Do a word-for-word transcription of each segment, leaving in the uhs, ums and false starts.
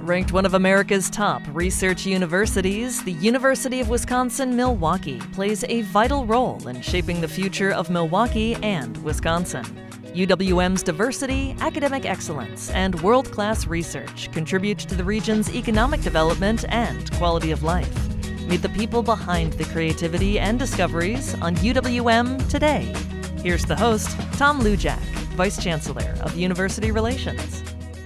Ranked one of America's top research universities, the University of Wisconsin-Milwaukee plays a vital role in shaping the future of Milwaukee and Wisconsin. U W M's diversity, academic excellence, and world-class research contribute to the region's economic development and quality of life. Meet the people behind the creativity and discoveries on U W M Today. Here's the host, Tom Lujack, Vice Chancellor of University Relations.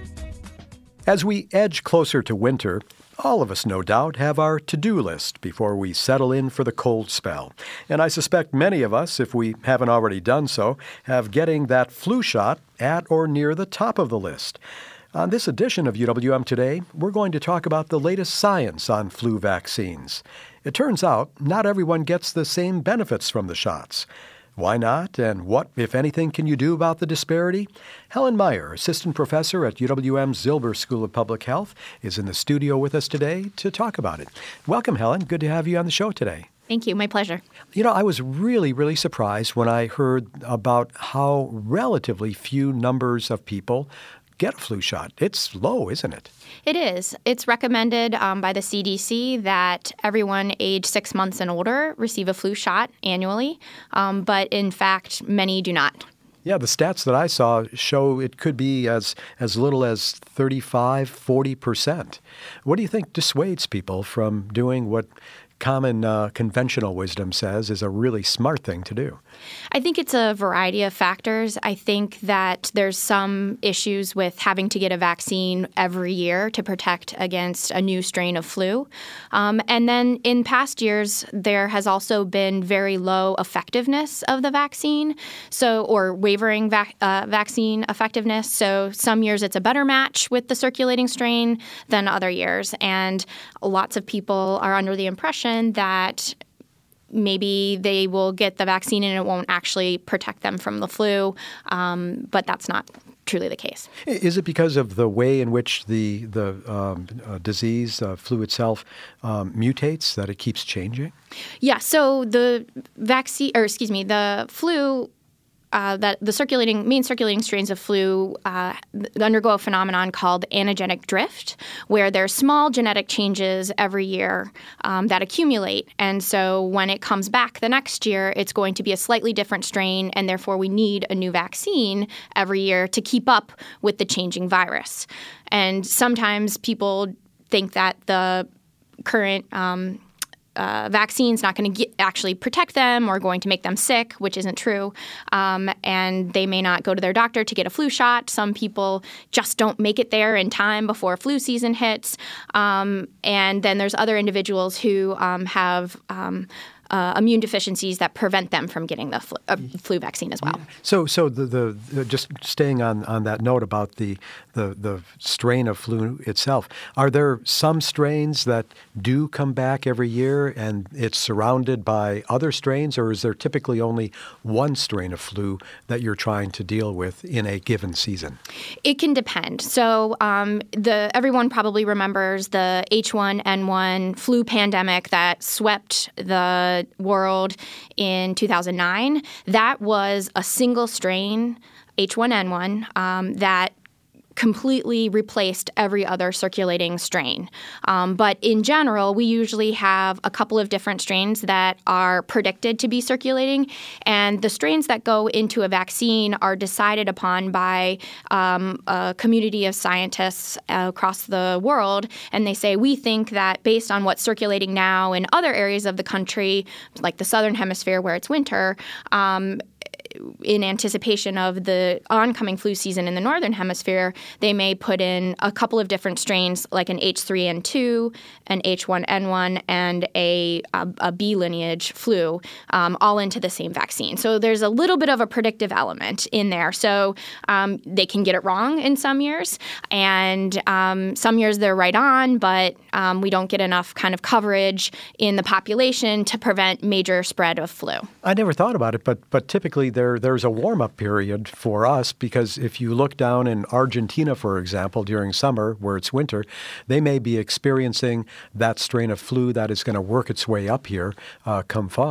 As we edge closer to winter, all of us, no doubt, have our to-do list before we settle in for the cold spell. And I suspect many of us, if we haven't already done so, have getting that flu shot at or near the top of the list. On this edition of U W M Today, we're going to talk about the latest science on flu vaccines. It turns out not everyone gets the same benefits from the shots. Why not? And what, if anything, can you do about the disparity? Helen Meyer, assistant professor at U W M's Zilber School of Public Health, is in the studio with us today to talk about it. Welcome, Helen. Good to have you on the show today. Thank you. My pleasure. You know, I was really, really surprised when I heard about how relatively few numbers of people get a flu shot. It's low, isn't it? It is. It's recommended um, by the C D C that everyone age six months and older receive a flu shot annually, um, but in fact, many do not. Yeah, the stats that I saw show it could be as, as little as thirty-five, forty percent. What do you think dissuades people from doing what common uh, conventional wisdom says is a really smart thing to do? I think it's a variety of factors. I think that there's some issues with having to get a vaccine every year to protect against a new strain of flu. Um, and then in past years, there has also been very low effectiveness of the vaccine, so or wavering vac- uh, vaccine effectiveness. So some years it's a better match with the circulating strain than other years. And lots of people are under the impression that maybe they will get the vaccine and it won't actually protect them from the flu, um, but that's not truly the case. Is it because of the way in which the the um, uh, disease, uh, flu itself, um, mutates, that it keeps changing? Yeah. So the vaccine, or excuse me, the flu. Uh, that the circulating main circulating strains of flu uh, undergo a phenomenon called antigenic drift, where there's small genetic changes every year um, that accumulate. And so when it comes back the next year, it's going to be a slightly different strain, and therefore we need a new vaccine every year to keep up with the changing virus. And sometimes people think that the current um, Uh, vaccine's not going to actually protect them or going to make them sick, which isn't true. Um, and they may not go to their doctor to get a flu shot. Some people just don't make it there in time before flu season hits. Um, and then there's other individuals who um, have um, Uh, immune deficiencies that prevent them from getting the flu, uh, flu vaccine as well. Yeah. So, so the, the, the just staying on, on that note about the, the the strain of flu itself, are there some strains that do come back every year and it's surrounded by other strains, or is there typically only one strain of flu that you're trying to deal with in a given season? It can depend. So, um, the everyone probably remembers the H one N one flu pandemic that swept the world in two thousand nine. That was a single strain, H one N one, um, that completely replaced every other circulating strain. Um, but in general, we usually have a couple of different strains that are predicted to be circulating, and the strains that go into a vaccine are decided upon by um, a community of scientists uh, across the world, and they say, we think that based on what's circulating now in other areas of the country, like the southern hemisphere where it's winter, um, in anticipation of the oncoming flu season in the northern hemisphere, they may put in a couple of different strains like an H three N two, an H one N one, and a, a, a B lineage flu um, all into the same vaccine. So there's a little bit of a predictive element in there. So um, they can get it wrong in some years, and um, some years they're right on, but um, we don't get enough kind of coverage in the population to prevent major spread of flu. I never thought about it, but but typically there there's a warm-up period for us, because if you look down in Argentina, for example, during summer where it's winter, they may be experiencing that strain of flu that is going to work its way up here uh, come fall.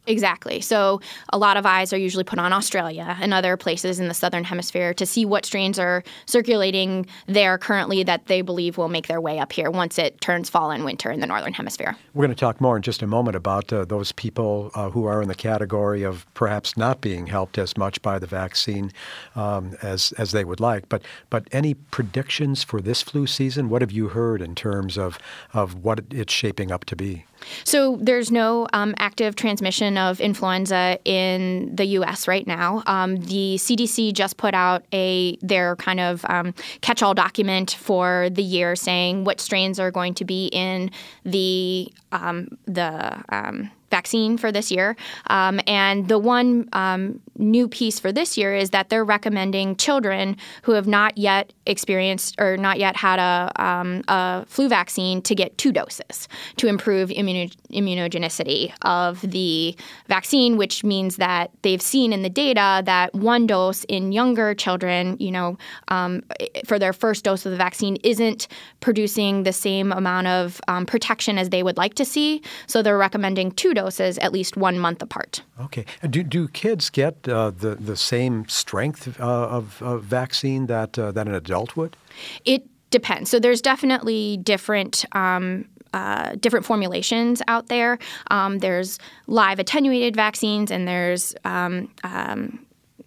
Exactly. So a lot of eyes are usually put on Australia and other places in the southern hemisphere to see what strains are circulating there currently that they believe will make their way up here once it turns fall and winter in the northern hemisphere. We're going to talk more in just a moment about uh, those people uh, who are in the category of perhaps not being helped as much by the vaccine um, as as they would like. But but any predictions for this flu season? What have you heard in terms of, of what it's shaping up to be? So there's no um, active transmission of influenza in the U S right now. Um, the C D C just put out a their kind of um, catch-all document for the year saying what strains are going to be in the um, the um, vaccine for this year. Um, and the one um, new piece for this year is that they're recommending children who have not yet experienced or not yet had a, um, a flu vaccine to get two doses to improve immuno- immunogenicity of the vaccine, which means that they've seen in the data that one dose in younger children, you know, um, for their first dose of the vaccine isn't producing the same amount of um, protection as they would like to see. So they're recommending two doses at least one month apart. Okay. Do do kids get uh, the the same strength uh, of, of vaccine that uh, that an adult would? It depends. So there's definitely different. Um, Uh, different formulations out there. Um, there's live attenuated vaccines, and there's um, um,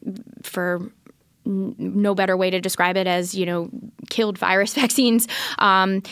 for n- no better way to describe it as, you know, killed virus vaccines. Um,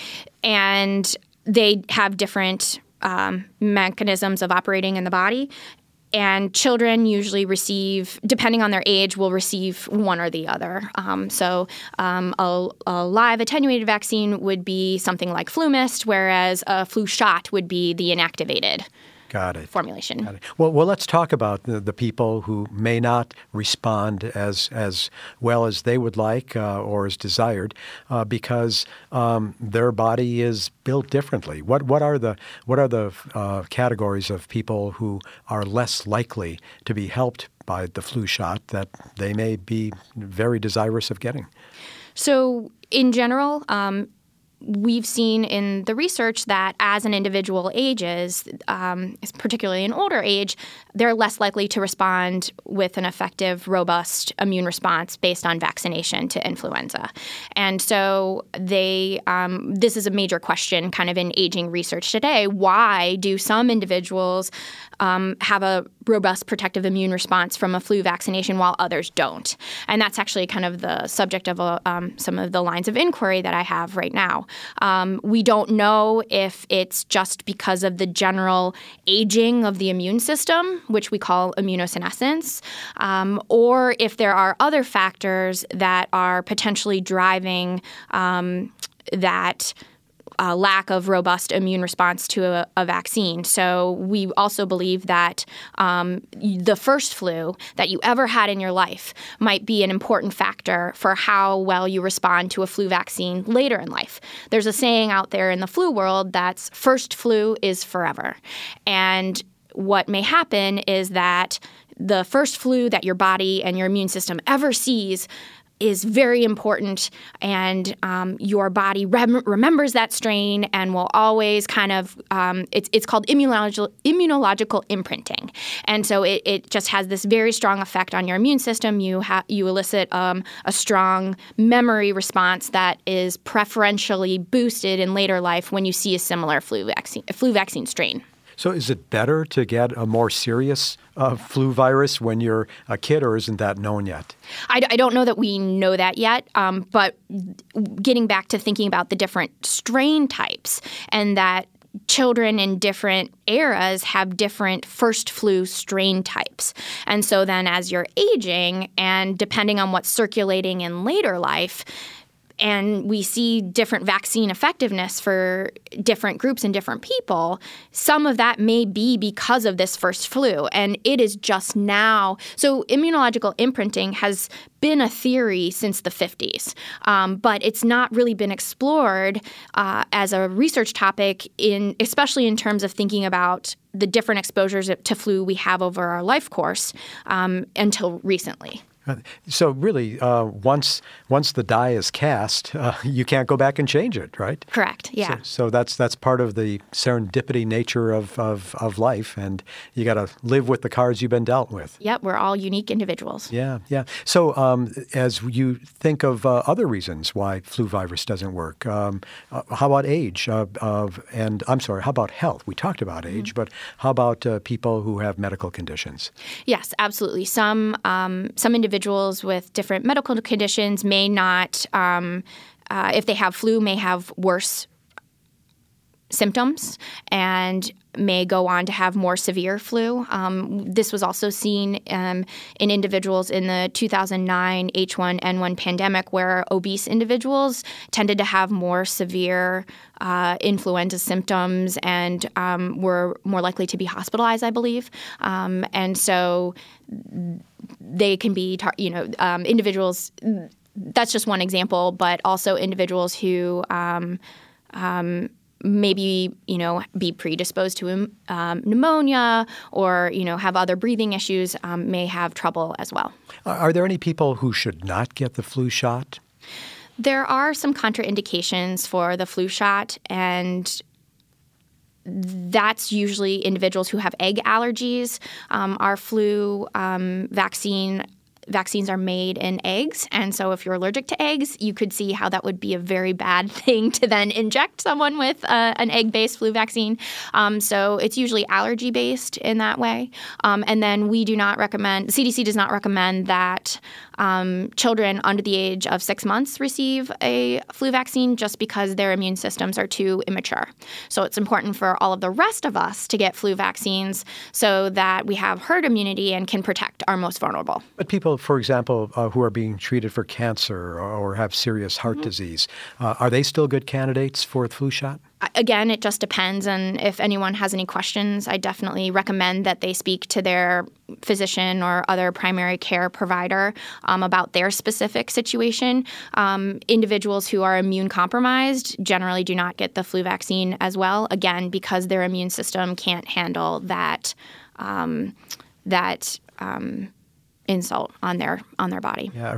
and they have different um, mechanisms of operating in the body. And children usually receive, depending on their age, will receive one or the other. Um, so um, a, a live attenuated vaccine would be something like FluMist, whereas a flu shot would be the inactivated Got it. formulation. Got it. Well, well, let's talk about the, the people who may not respond as as well as they would like uh, or as desired, uh, because um, their body is built differently. What what are the what are the uh, categories of people who are less likely to be helped by the flu shot that they may be very desirous of getting? So, in general, um, we've seen in the research that as an individual ages, um, particularly in older age, they're less likely to respond with an effective, robust immune response based on vaccination to influenza. And so they, um, this is a major question kind of in aging research today. Why do some individuals um, have a robust protective immune response from a flu vaccination while others don't? And that's actually kind of the subject of a, um, some of the lines of inquiry that I have right now. Um, we don't know if it's just because of the general aging of the immune system, which we call immunosenescence, um, or if there are other factors that are potentially driving um, that Uh, lack of robust immune response to a, a vaccine. So we also believe that um, the first flu that you ever had in your life might be an important factor for how well you respond to a flu vaccine later in life. There's a saying out there in the flu world that's first flu is forever. And what may happen is that the first flu that your body and your immune system ever sees is very important, and um, your body rem- remembers that strain and will always kind of um, – it's it's called immunological, immunological imprinting. And so it, it just has this very strong effect on your immune system. You, ha- you elicit um, a strong memory response that is preferentially boosted in later life when you see a similar flu vaccine, flu vaccine strain. So is it better to get a more serious uh, flu virus when you're a kid, or isn't that known yet? I, I don't know that we know that yet, um, but getting back to thinking about the different strain types and that children in different eras have different first flu strain types. And so then as you're aging and depending on what's circulating in later life, and we see different vaccine effectiveness for different groups and different people, some of that may be because of this first flu. And it is just now. So immunological imprinting has been a theory since the fifties, um, but it's not really been explored uh, as a research topic, in especially in terms of thinking about the different exposures to flu we have over our life course um, until recently. Uh, So really, uh, once once the die is cast, uh, you can't go back and change it, right? Correct. Yeah. So, so that's that's part of the serendipity nature of of, of life, and you got to live with the cards you've been dealt with. Yep. We're all unique individuals. Yeah, yeah. So um, as you think of uh, other reasons why flu virus doesn't work, um, uh, how about age? Uh, of and I'm sorry, how about health? We talked about age, but how about uh, people who have medical conditions? Yes, absolutely. Some um, some individuals with different medical conditions may not, um, uh, if they have flu, may have worse symptoms and may go on to have more severe flu. Um, this was also seen um, in individuals in the two thousand nine H one N one pandemic, where obese individuals tended to have more severe uh, influenza symptoms and um, were more likely to be hospitalized, I believe. Um, and so they can be, tar- you know, um, individuals. That's just one example, but also individuals who um, um, maybe, you know, be predisposed to um, pneumonia or, you know, have other breathing issues um, may have trouble as well. Are there any people who should not get the flu shot? There are some contraindications for the flu shot, and that's usually individuals who have egg allergies. Um, our flu um, vaccine Vaccines are made in eggs, and so if you're allergic to eggs, you could see how that would be a very bad thing to then inject someone with uh, an egg-based flu vaccine. Um, so it's usually allergy-based in that way. Um, and then we do not recommend, the C D C does not recommend that um, children under the age of six months receive a flu vaccine just because their immune systems are too immature. So it's important for all of the rest of us to get flu vaccines so that we have herd immunity and can protect our most vulnerable. But people, for example, uh, who are being treated for cancer or, or have serious heart mm-hmm. disease, uh, are they still good candidates for the flu shot? Again, it just depends. And if anyone has any questions, I definitely recommend that they speak to their physician or other primary care provider um, about their specific situation. Um, individuals who are immune compromised generally do not get the flu vaccine as well, again, because their immune system can't handle that um, that um, insult on their on their body. Yeah,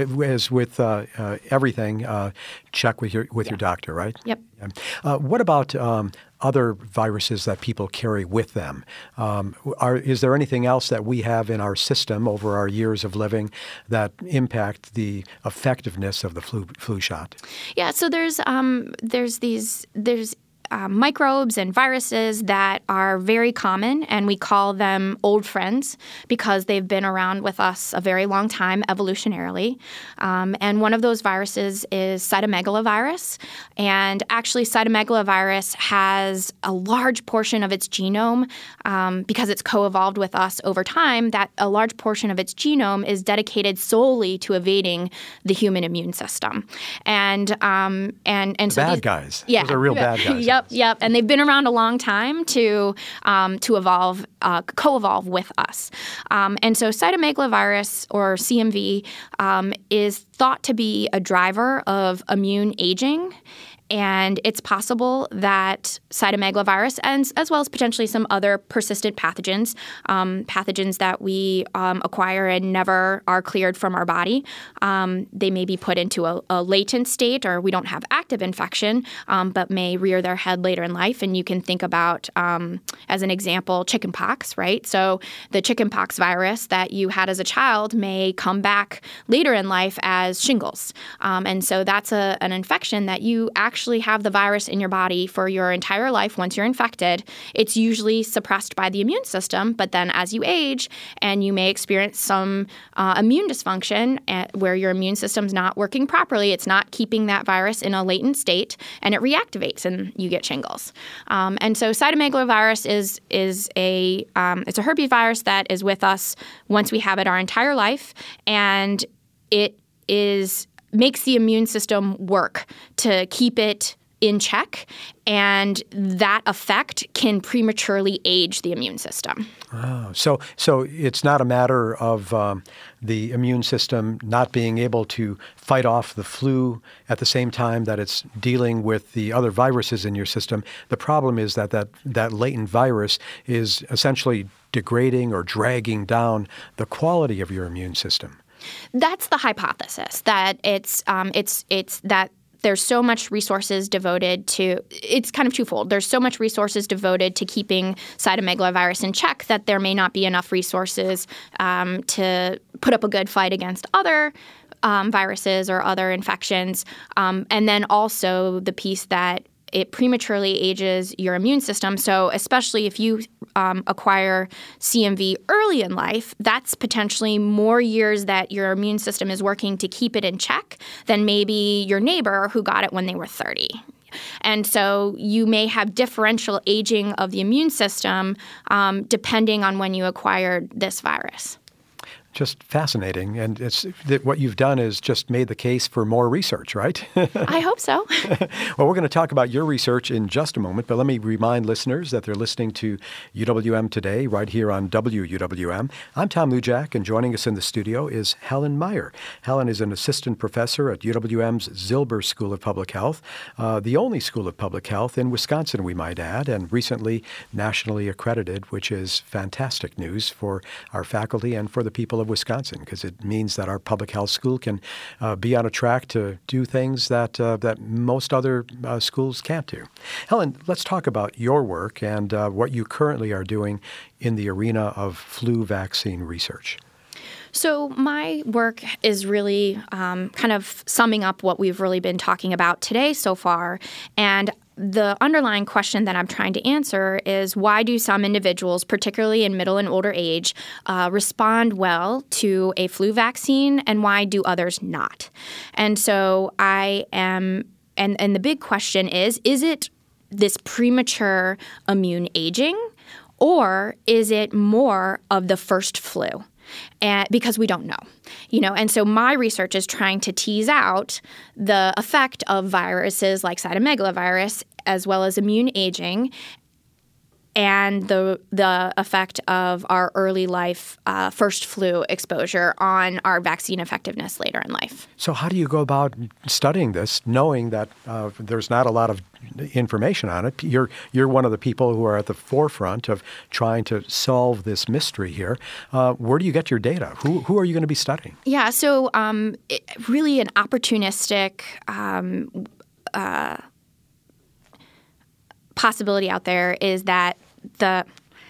as with uh, uh, everything, uh, check with your with yeah. your doctor, right? Yep. Uh, what about um, other viruses that people carry with them? Um, are, is there anything else that we have in our system over our years of living that impact the effectiveness of the flu flu shot? Yeah. So there's um, there's these there's. Uh, microbes and viruses that are very common, and we call them old friends because they've been around with us a very long time evolutionarily. Um, and one of those viruses is cytomegalovirus. And actually, cytomegalovirus has a large portion of its genome, um, because it's co-evolved with us over time, that a large portion of its genome is dedicated solely to evading the human immune system. And um, and and the so bad these, guys. Yeah, those are real bad guys. Yep. Yep, and they've been around a long time to um, to evolve, uh, co-evolve with us. Um, and so cytomegalovirus, or C M V, um, is thought to be a driver of immune aging. And it's possible that cytomegalovirus, and as well as potentially some other persistent pathogens, um, pathogens that we um, acquire and never are cleared from our body, um, they may be put into a, a latent state, or we don't have active infection, um, but may rear their head later in life. And you can think about, um, as an example, chickenpox, right? So the chickenpox virus that you had as a child may come back later in life as shingles. Um, and so that's a, an infection that you actually actually have the virus in your body for your entire life once you're infected. It's usually suppressed by the immune system, but then as you age and you may experience some uh, immune dysfunction at, where your immune system's not working properly, it's not keeping that virus in a latent state, and it reactivates and you get shingles. Um, and so cytomegalovirus is is a um, it's a herpesvirus that is with us once we have it our entire life, and it is makes the immune system work to keep it in check, and that effect can prematurely age the immune system. Oh, so so it's not a matter of um, the immune system not being able to fight off the flu at the same time that it's dealing with the other viruses in your system. The problem is that that, that latent virus is essentially degrading or dragging down the quality of your immune system. That's the hypothesis, that it's um, it's it's that there's so much resources devoted to – it's kind of twofold. There's so much resources devoted to keeping cytomegalovirus in check that there may not be enough resources um, to put up a good fight against other um, viruses or other infections. Um, and then also the piece that it prematurely ages your immune system. So especially if you um, acquire C M V early in life, that's potentially more years that your immune system is working to keep it in check than maybe your neighbor who got it when they were thirty. And so you may have differential aging of the immune system um, depending on when you acquired this virus. Just fascinating. And it's that what you've done is just made the case for more research, right? I hope so. Well, we're going to talk about your research in just a moment, but let me remind listeners that they're listening to U W M Today right here on W U W M. I'm Tom Lujack, and joining us in the studio is Helen Meyer. Helen is an assistant professor at U W M's Zilber School of Public Health, uh, the only school of public health in Wisconsin, we might add, and recently nationally accredited, which is fantastic news for our faculty and for the people of Wisconsin, because it means that our public health school can uh, be on a track to do things that uh, that most other uh, schools can't do. Helen, let's talk about your work and uh, what you currently are doing in the arena of flu vaccine research. So my work is really um, kind of summing up what we've really been talking about today so far. And the underlying question that I'm trying to answer is, why do some individuals, particularly in middle and older age, uh, respond well to a flu vaccine, and why do others not? And so I am, and, and the big question is, is it this premature immune aging, or is it more of the first flu? And because we don't know, you know, and so my research is trying to tease out the effect of viruses like cytomegalovirus as well as immune aging, and the the effect of our early life uh, first flu exposure on our vaccine effectiveness later in life. So how do you go about studying this, knowing that uh, there's not a lot of information on it? You're you're one of the people who are at the forefront of trying to solve this mystery here. Uh, where do you get your data? Who who are you going to be studying? Yeah, so um, it, really an opportunistic um, uh, possibility out there is that the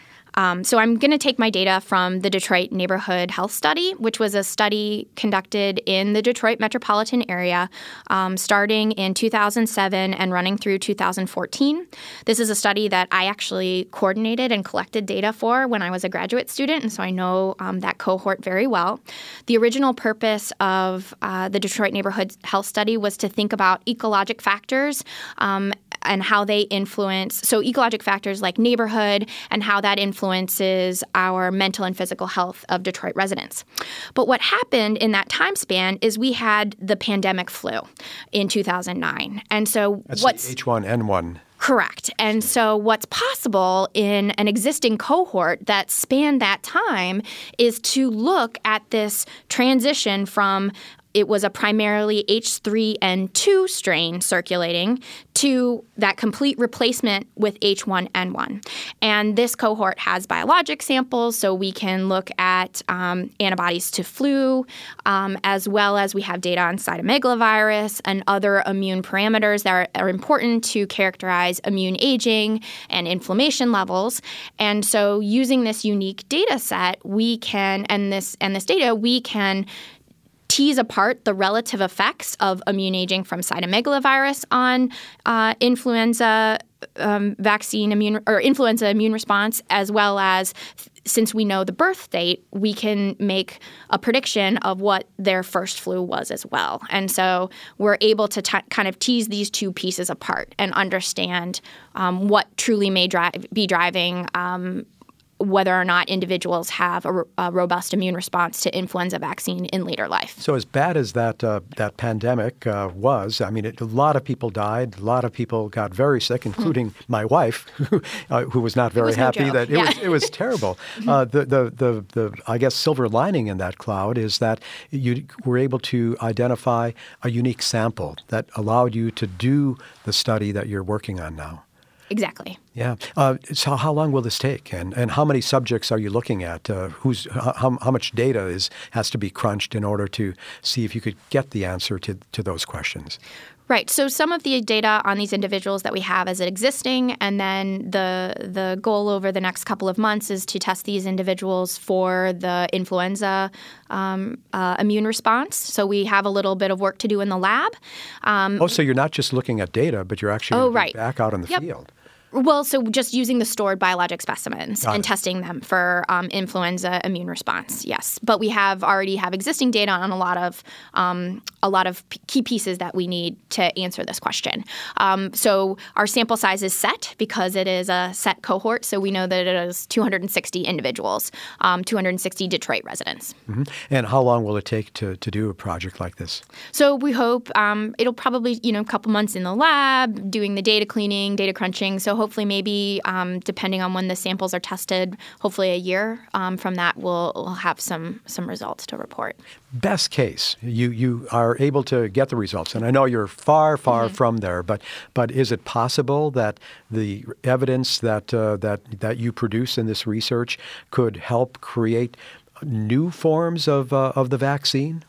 Um, so I'm going to take my data from the Detroit Neighborhood Health Study, which was a study conducted in the Detroit metropolitan area um, starting in two thousand seven and running through two thousand fourteen. This is a study that I actually coordinated and collected data for when I was a graduate student, and so I know um, that cohort very well. The original purpose of uh, the Detroit Neighborhood Health Study was to think about ecologic factors um, and how they influence, so ecologic factors like neighborhood and how that influences our mental and physical health of Detroit residents. But what happened in that time span is we had the pandemic flu in two thousand nine. And so That's what's the H one N one. Correct. And so what's possible in an existing cohort that spanned that time is to look at this transition from it was a primarily H three N two strain circulating to that complete replacement with H one N one. And this cohort has biologic samples, so we can look at um, antibodies to flu, um, as well as we have data on cytomegalovirus and other immune parameters that are, are important to characterize immune aging and inflammation levels. And so using this unique data set, we can, and this and this data, we can tease apart the relative effects of immune aging from cytomegalovirus on uh, influenza um, vaccine immune or influenza immune response, as well as, since we know the birth date, we can make a prediction of what their first flu was as well. And so we're able to t- kind of tease these two pieces apart and understand um, what truly may drive, be driving um, whether or not individuals have a, a robust immune response to influenza vaccine in later life. So as bad as that uh, that pandemic uh, was, I mean, it, a lot of people died. A lot of people got very sick, including mm. my wife, who, uh, who was not very was happy. No that it yeah. was it was terrible. uh, the, the the the I guess silver lining in that cloud is that you were able to identify a unique sample that allowed you to do the study that you're working on now. Exactly. Yeah. Uh, so how long will this take, and, and how many subjects are you looking at? Uh, who's how, how much data is has to be crunched in order to see if you could get the answer to, to those questions? Right. So some of the data on these individuals that we have is existing, and then the the goal over the next couple of months is to test these individuals for the influenza um, uh, immune response. So we have a little bit of work to do in the lab. Um, oh, so you're not just looking at data, but you're actually oh, going to right. be back out in the yep. field. Well, so just using the stored biologic specimens Got and it. testing them for um, influenza immune response, yes. But we have already have existing data on a lot of um, a lot of p- key pieces that we need to answer this question. Um, so our sample size is set because it is a set cohort. So we know that it is two hundred sixty individuals, um, two hundred sixty Detroit residents. Mm-hmm. And how long will it take to, to do a project like this? So we hope um, it'll probably, you know, a couple months in the lab, doing the data cleaning, data crunching. So hopefully maybe, um, depending on when the samples are tested, hopefully a year um, from that we'll, we'll have some some results to report. Best case, you, you are able to get the results. And I know you're far, far Mm-hmm. from there, but but is it possible that the evidence that uh, that that you produce in this research could help create new forms of uh, of the vaccine?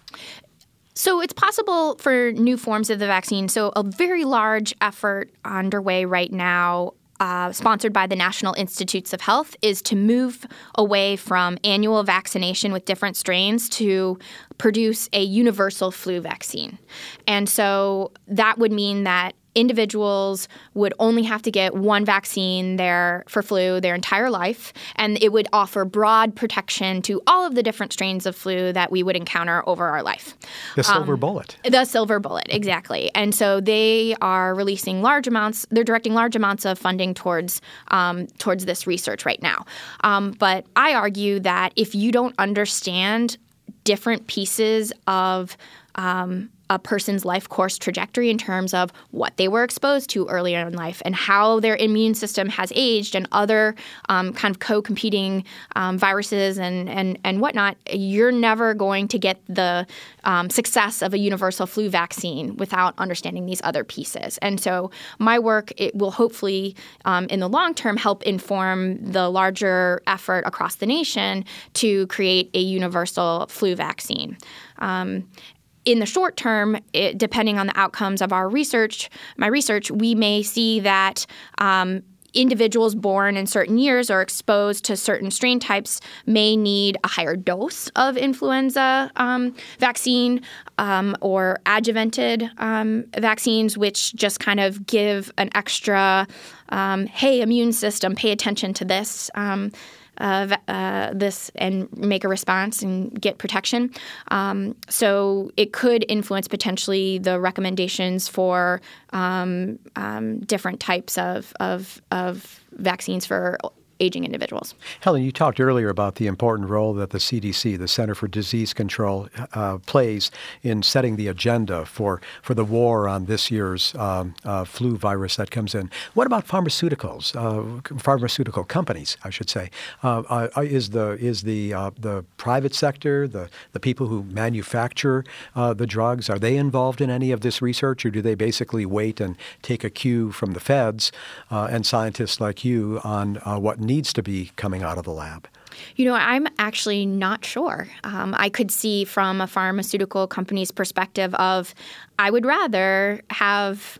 So it's possible for new forms of the vaccine. So a very large effort underway right now, uh, sponsored by the National Institutes of Health, is to move away from annual vaccination with different strains to produce a universal flu vaccine. And so that would mean that individuals would only have to get one vaccine there for flu their entire life, and it would offer broad protection to all of the different strains of flu that we would encounter over our life. The silver Um, bullet. The silver bullet, exactly. And so they are releasing large amounts, they're directing large amounts of funding towards um, towards this research right now. Um, but I argue that if you don't understand different pieces of um, a person's life course trajectory in terms of what they were exposed to earlier in life and how their immune system has aged and other um, kind of co-competing um, viruses and, and, and whatnot, you're never going to get the um, success of a universal flu vaccine without understanding these other pieces. And so my work, it will hopefully um, in the long term help inform the larger effort across the nation to create a universal flu vaccine. Um, In the short term, it, depending on the outcomes of our research, my research, we may see that um, individuals born in certain years or exposed to certain strain types may need a higher dose of influenza um, vaccine um, or adjuvanted um, vaccines, which just kind of give an extra, um, hey, immune system, pay attention to this. Um, Uh, uh, this and make a response and get protection. Um, so it could influence potentially the recommendations for um, um, different types of, of, of vaccines for aging individuals. Helen, you talked earlier about the important role that the C D C, the Center for Disease Control, uh, plays in setting the agenda for, for the war on this year's um, uh, flu virus that comes in. What about pharmaceuticals, uh, pharmaceutical companies, I should say? Uh, uh, is the is the uh, the private sector, the, the people who manufacture uh, the drugs, are they involved in any of this research, or do they basically wait and take a cue from the feds uh, and scientists like you on uh, what needs to be coming out of the lab? You know, I'm actually not sure. Um, I could see from a pharmaceutical company's perspective of, I would rather have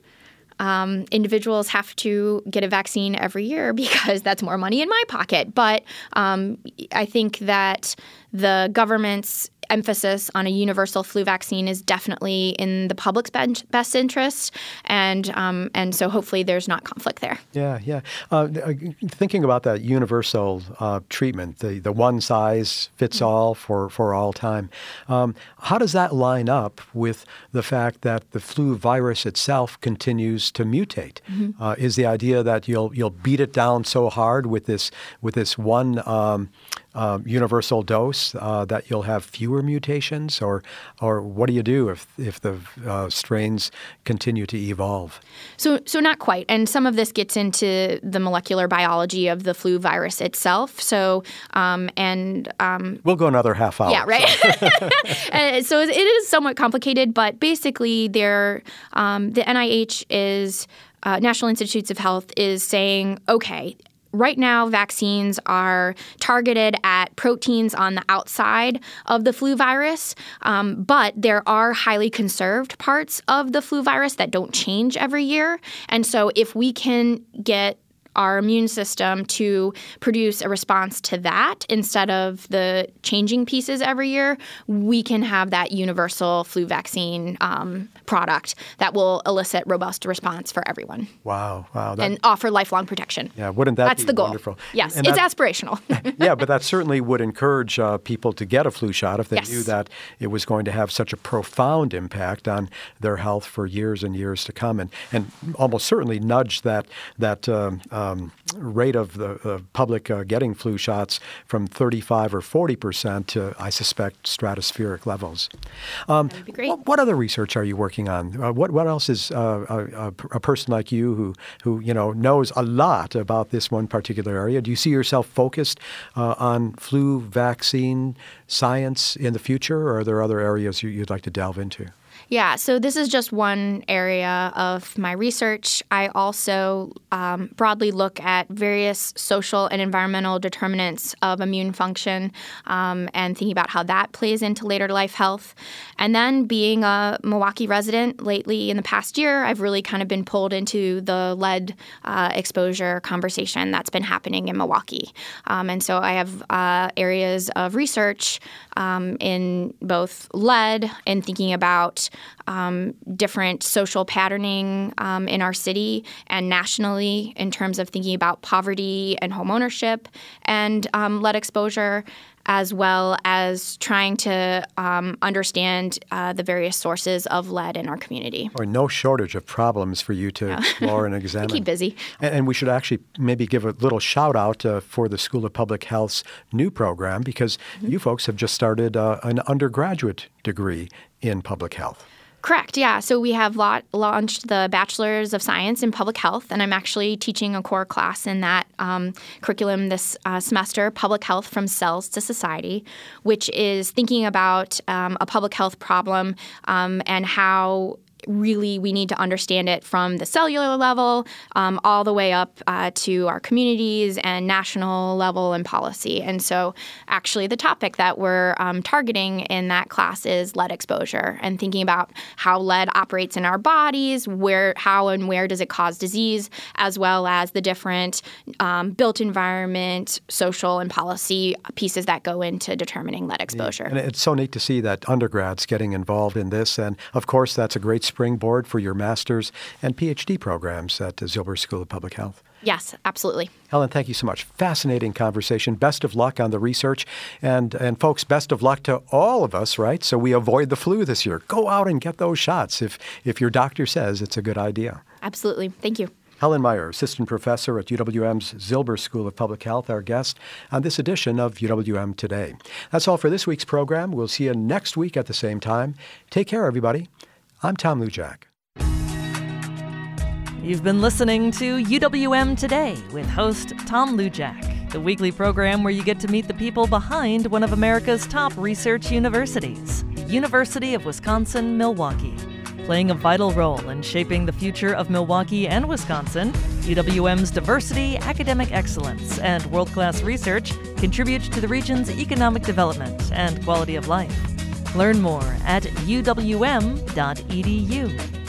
um, individuals have to get a vaccine every year because that's more money in my pocket. But um, I think that the government's emphasis on a universal flu vaccine is definitely in the public's best interest, and um, and so hopefully there's not conflict there. Yeah, yeah. Uh, thinking about that universal uh, treatment, the, the one size fits all for, for all time, um, how does that line up with the fact that the flu virus itself continues to mutate? Mm-hmm. Uh, is the idea that you'll you'll beat it down so hard with this with this one um, uh, universal dose uh, that you'll have fewer mutations, or or what do you do if if the uh, strains continue to evolve? So, so not quite. And some of this gets into the molecular biology of the flu virus itself. So, um, and um, we'll go another half hour. Yeah, right. So, uh, so it is somewhat complicated, but basically, there um, the N I H is uh, National Institutes of Health is saying, okay, right now, vaccines are targeted at proteins on the outside of the flu virus, um, but there are highly conserved parts of the flu virus that don't change every year. And so if we can get our immune system to produce a response to that instead of the changing pieces every year, we can have that universal flu vaccine um, product that will elicit robust response for everyone. Wow, wow. That, and offer lifelong protection. Yeah, wouldn't that That's be the goal. wonderful? Yes, and it's that, aspirational. Yeah, but that certainly would encourage uh, people to get a flu shot if they yes. knew that it was going to have such a profound impact on their health for years and years to come, and, and almost certainly nudge that that um, um, rate of the uh, public uh, getting flu shots from thirty-five or forty percent to, I suspect, stratospheric levels. Um, that would be great. What, what other research are you working on? Uh, what what else is uh, a, a person like you who who you know knows a lot about this one particular area? Do you see yourself focused uh, on flu vaccine science in the future, or are there other areas you, you'd like to delve into? Yeah, so this is just one area of my research. I also um, broadly look at various social and environmental determinants of immune function um, and thinking about how that plays into later life health. And then being a Milwaukee resident lately in the past year, I've really kind of been pulled into the lead uh, exposure conversation that's been happening in Milwaukee. Um, and so I have uh, areas of research um, in both lead and thinking about Um, different social patterning um, in our city and nationally in terms of thinking about poverty and home ownership and um, lead exposure, as well as trying to um, understand uh, the various sources of lead in our community. Or no shortage of problems for you to yeah. explore and examine. Keep busy. And, and we should actually maybe give a little shout out uh, for the School of Public Health's new program, because mm-hmm. you folks have just started uh, an undergraduate degree in public health. Correct, yeah. So we have la- launched the Bachelor's of Science in Public Health, and I'm actually teaching a core class in that um, curriculum this uh, semester, Public Health from Cells to Society, which is thinking about um, a public health problem um, and how really we need to understand it from the cellular level um, all the way up uh, to our communities and national level and policy. And so actually the topic that we're um, targeting in that class is lead exposure and thinking about how lead operates in our bodies, where, how and where does it cause disease, as well as the different um, built environment, social and policy pieces that go into determining lead exposure. And it's so neat to see that undergrads getting involved in this. And of course, that's a great springboard for your master's and PhD programs at the Zilber School of Public Health. Yes, absolutely. Helen, thank you so much. Fascinating conversation. Best of luck on the research. And, and folks, best of luck to all of us, right? So we avoid the flu this year. Go out and get those shots if, if your doctor says it's a good idea. Absolutely. Thank you. Helen Meyer, Assistant Professor at U W M's Zilber School of Public Health, our guest on this edition of U W M Today. That's all for this week's program. We'll see you next week at the same time. Take care, everybody. I'm Tom Lujack. You've been listening to U W M Today with host Tom Lujack, the weekly program where you get to meet the people behind one of America's top research universities, the University of Wisconsin-Milwaukee. Playing a vital role in shaping the future of Milwaukee and Wisconsin, U W M's diversity, academic excellence, and world-class research contribute to the region's economic development and quality of life. Learn more at u w m dot e d u.